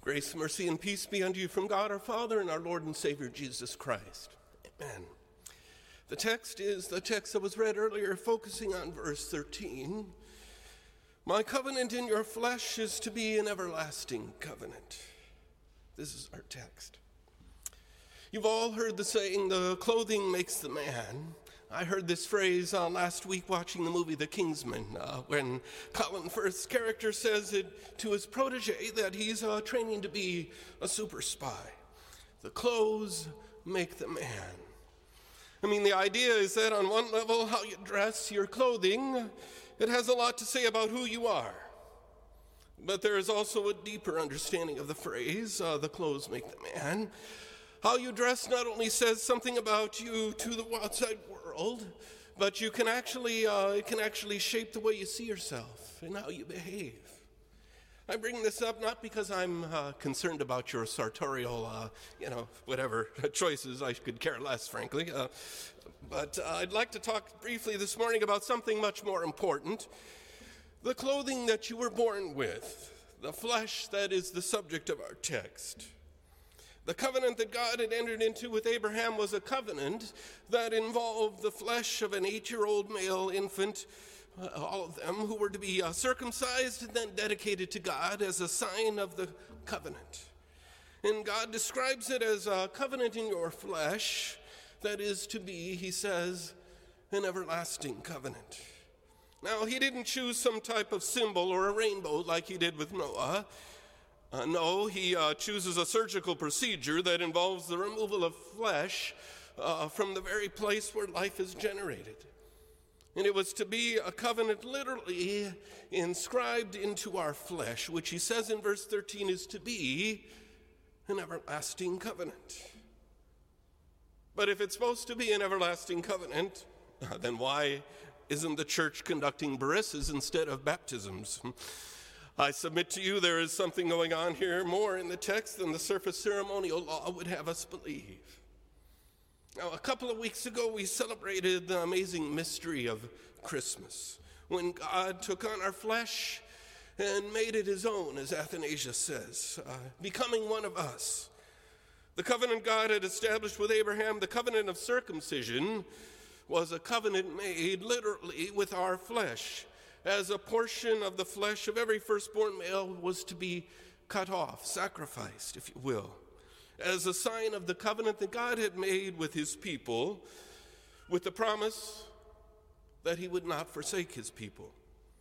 Grace, mercy, and peace be unto you from God our Father and our Lord and Savior Jesus Christ. Amen. The text is the text that was read earlier, focusing on verse 13. My covenant in your flesh is to be an everlasting covenant. This is our text. You've all heard the saying, the clothing makes the man. I heard this phrase last week watching the movie The Kingsman, when Colin Firth's character says it to his protege that he's training to be a super spy. The clothes make the man. I mean, the idea is that on one level, how you dress, your clothing, it has a lot to say about who you are. But there is also a deeper understanding of the phrase, the clothes make the man. How you dress not only says something about you to the outside world, but you can actually, it can actually shape the way you see yourself and how you behave. I bring this up not because I'm concerned about your sartorial, whatever choices. I could care less, frankly. But I'd like to talk briefly this morning about something much more important. The clothing that you were born with, the flesh that is the subject of our text. The covenant that God had entered into with Abraham was a covenant that involved the flesh of an 8-year-old male infant, all of them who were to be circumcised and then dedicated to God as a sign of the covenant. And God describes it as a covenant in your flesh that is to be, he says, an everlasting covenant. Now, he didn't choose some type of symbol or a rainbow like he did with Noah. No, he chooses a surgical procedure that involves the removal of flesh from the very place where life is generated. And it was to be a covenant literally inscribed into our flesh, which he says in verse 13 is to be an everlasting covenant. But if it's supposed to be an everlasting covenant, then why isn't the church conducting barisses instead of baptisms? I submit to you there is something going on here more in the text than the surface ceremonial law would have us believe. Now, a couple of weeks ago, we celebrated the amazing mystery of Christmas, when God took on our flesh and made it his own, as Athanasius says, becoming one of us. The covenant God had established with Abraham, the covenant of circumcision, was a covenant made literally with our flesh, as a portion of the flesh of every firstborn male was to be cut off, sacrificed, if you will, as a sign of the covenant that God had made with his people, with the promise that he would not forsake his people.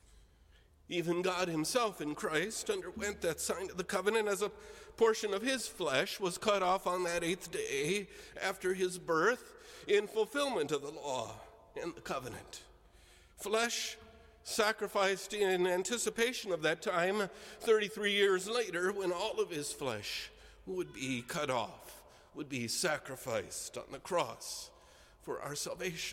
Even God himself in Christ underwent that sign of the covenant as a portion of his flesh was cut off on that 8th day after his birth in fulfillment of the law and the covenant. Flesh sacrificed in anticipation of that time 33 years later, when all of his flesh would be cut off, would be sacrificed on the cross for our salvation.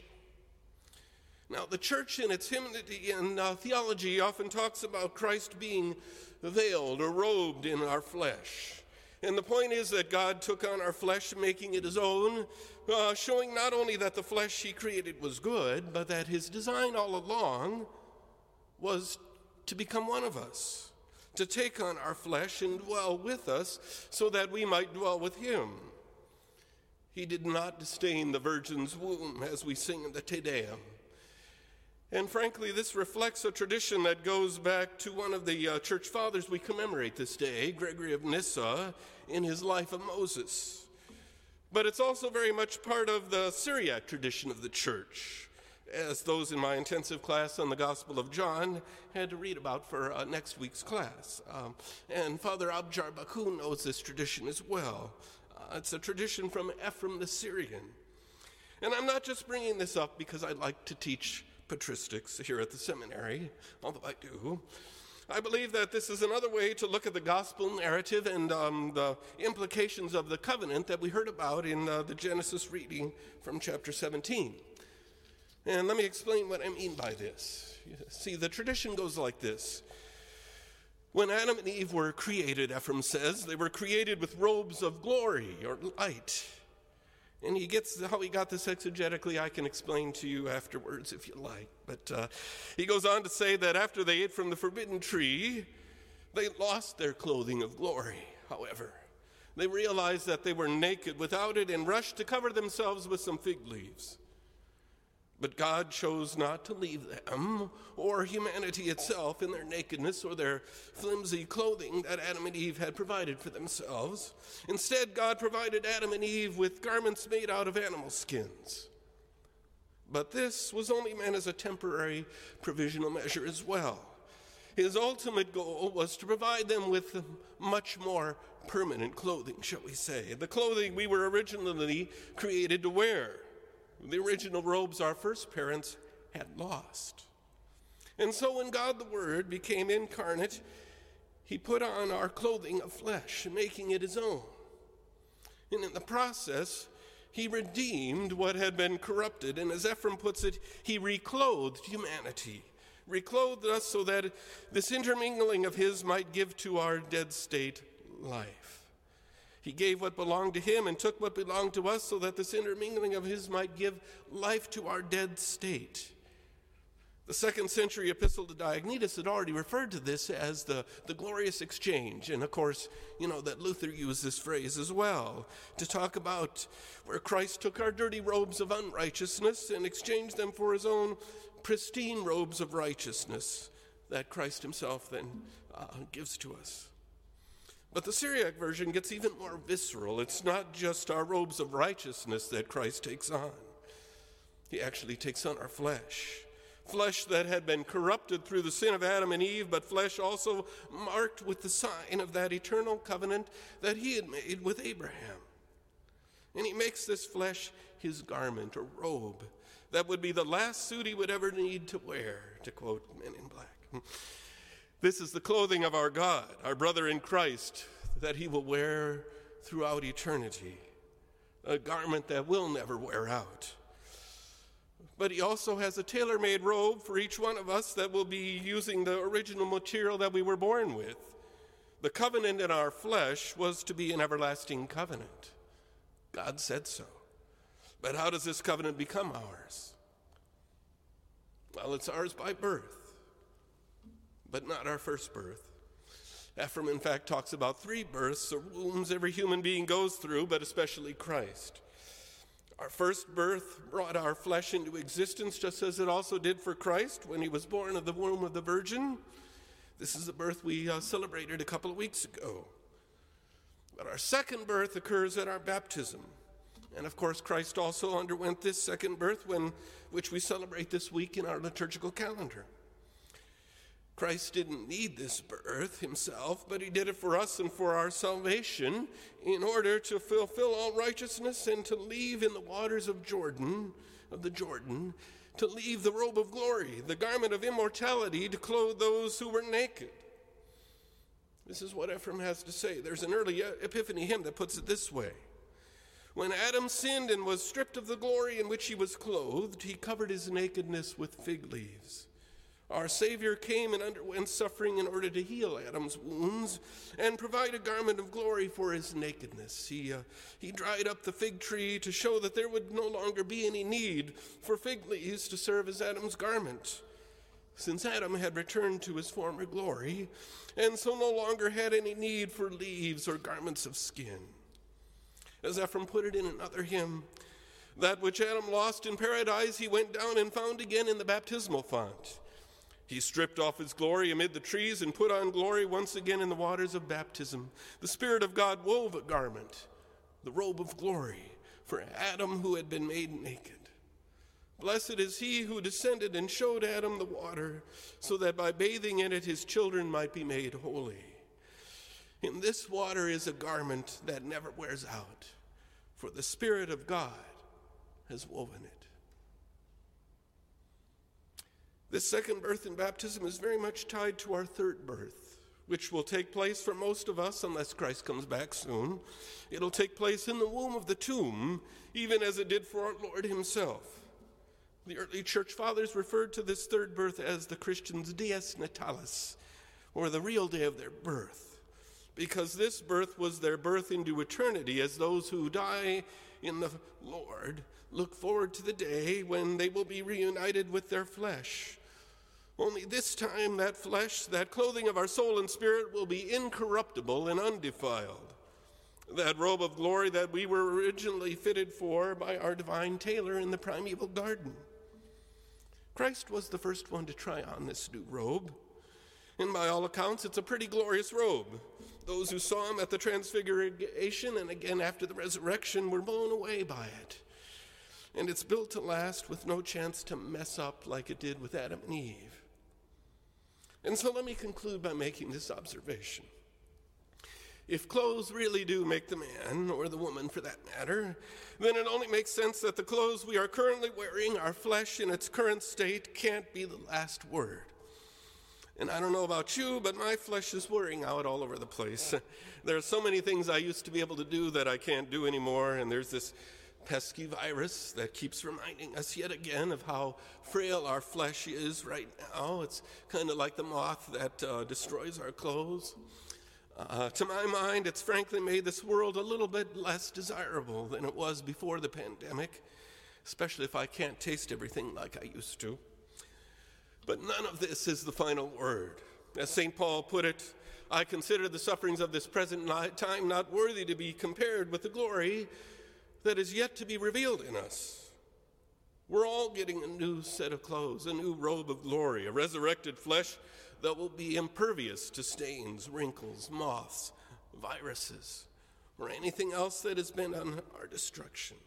Now, the church in its hymnody and theology often talks about Christ being veiled or robed in our flesh. And the point is that God took on our flesh, making it his own, showing not only that the flesh he created was good, but that his design all along was to become one of us, to take on our flesh and dwell with us so that we might dwell with him. He did not disdain the virgin's womb, as we sing in the Te Deum. And frankly, this reflects a tradition that goes back to one of the church fathers we commemorate this day, Gregory of Nyssa, in his Life of Moses. But it's also very much part of the Syriac tradition of the church, as those in my intensive class on the Gospel of John had to read about for next week's class. And Father Abjar Bakun knows this tradition as well. It's a tradition from Ephraim the Syrian. And I'm not just bringing this up because I like to teach patristics here at the seminary, although I do. I believe that this is another way to look at the gospel narrative and the implications of the covenant that we heard about in the Genesis reading from chapter 17. And let me explain what I mean by this. See, the tradition goes like this. When Adam and Eve were created, Ephraim says, they were created with robes of glory or light. And he gets how he got this exegetically, I can explain to you afterwards if you like. But he goes on to say that after they ate from the forbidden tree, They lost their clothing of glory, however. They realized that they were naked without it and rushed to cover themselves with some fig leaves. But God chose not to leave them or humanity itself in their nakedness or their flimsy clothing that Adam and Eve had provided for themselves. Instead, God provided Adam and Eve with garments made out of animal skins. But this was only meant as a temporary provisional measure as well. His ultimate goal was to provide them with much more permanent clothing, shall we say, the clothing we were originally created to wear. The original robes our first parents had lost. And so when God the Word became incarnate, he put on our clothing of flesh, making it his own. And in the process, he redeemed what had been corrupted. And as Ephraim puts it, he reclothed humanity, reclothed us so that this intermingling of his might give to our dead state life. He gave what belonged to him and took what belonged to us so that this intermingling of his might give life to our dead state. The 2nd century epistle to Diognetus had already referred to this as the glorious exchange. And of course, you know that Luther used this phrase as well to talk about where Christ took our dirty robes of unrighteousness and exchanged them for his own pristine robes of righteousness that Christ himself then gives to us. But the Syriac version gets even more visceral. It's not just our robes of righteousness that Christ takes on. He actually takes on our flesh. Flesh that had been corrupted through the sin of Adam and Eve, but flesh also marked with the sign of that eternal covenant that he had made with Abraham. And he makes this flesh his garment or robe that would be the last suit he would ever need to wear, to quote Men in Black. This is the clothing of our God, our brother in Christ, that he will wear throughout eternity, a garment that will never wear out. But he also has a tailor-made robe for each one of us that will be using the original material that we were born with. The covenant in our flesh was to be an everlasting covenant. God said so. But how does this covenant become ours? Well, it's ours by birth, but not our first birth. Ephraim, in fact, talks about 3 births or wombs every human being goes through, but especially Christ. Our first birth brought our flesh into existence, just as it also did for Christ when he was born of the womb of the Virgin. This is the birth we celebrated a couple of weeks ago. But our second birth occurs at our baptism. And of course, Christ also underwent this second birth, which we celebrate this week in our liturgical calendar. Christ didn't need this birth himself, but he did it for us and for our salvation in order to fulfill all righteousness and to leave in the waters of the Jordan, to leave the robe of glory, the garment of immortality, to clothe those who were naked. This is what Ephraim has to say. There's an early Epiphany hymn that puts it this way. When Adam sinned and was stripped of the glory in which he was clothed, he covered his nakedness with fig leaves. Our Savior came and underwent suffering in order to heal Adam's wounds and provide a garment of glory for his nakedness. He dried up the fig tree to show that there would no longer be any need for fig leaves to serve as Adam's garment, since Adam had returned to his former glory and so no longer had any need for leaves or garments of skin. As Ephraim put it in another hymn, that which Adam lost in paradise he went down and found again in the baptismal font. He stripped off his glory amid the trees and put on glory once again in the waters of baptism. The Spirit of God wove a garment, the robe of glory, for Adam who had been made naked. Blessed is he who descended and showed Adam the water, so that by bathing in it his children might be made holy. In this water is a garment that never wears out, for the Spirit of God has woven it. This second birth in baptism is very much tied to our third birth, which will take place for most of us unless Christ comes back soon. It'll take place in the womb of the tomb, even as it did for our Lord himself. The early church fathers referred to this third birth as the Christians' dies natalis, or the real day of their birth, because this birth was their birth into eternity, as those who die in the Lord look forward to the day when they will be reunited with their flesh. Only this time that flesh, that clothing of our soul and spirit, will be incorruptible and undefiled. That robe of glory that we were originally fitted for by our divine tailor in the primeval garden. Christ was the first one to try on this new robe. And by all accounts, it's a pretty glorious robe. Those who saw him at the transfiguration and again after the resurrection were blown away by it. And it's built to last with no chance to mess up like it did with Adam and Eve. And so let me conclude by making this observation. If clothes really do make the man, or the woman for that matter, then it only makes sense that the clothes we are currently wearing, our flesh in its current state, can't be the last word. And I don't know about you, but my flesh is wearing out all over the place. There are so many things I used to be able to do that I can't do anymore, and there's this pesky virus that keeps reminding us yet again of how frail our flesh is right now. It's kind of like the moth that destroys our clothes. To my mind, it's frankly made this world a little bit less desirable than it was before the pandemic, especially if I can't taste everything like I used to. But none of this is the final word. As St. Paul put it, I consider the sufferings of this present time not worthy to be compared with the glory that is yet to be revealed in us. We're all getting a new set of clothes, a new robe of glory, a resurrected flesh that will be impervious to stains, wrinkles, moths, viruses, or anything else that has been on our destruction.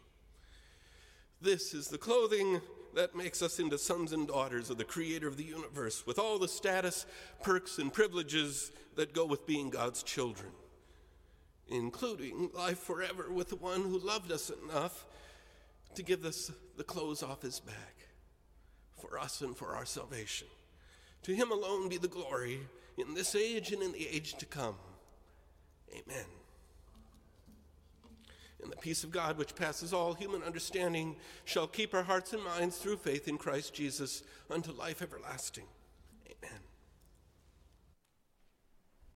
This is the clothing that makes us into sons and daughters of the Creator of the universe, with all the status, perks, and privileges that go with being God's children, including life forever with the one who loved us enough to give us the clothes off his back for us and for our salvation. To him alone be the glory in this age and in the age to come. Amen. And the peace of God, which passes all human understanding, shall keep our hearts and minds through faith in Christ Jesus unto life everlasting. Amen.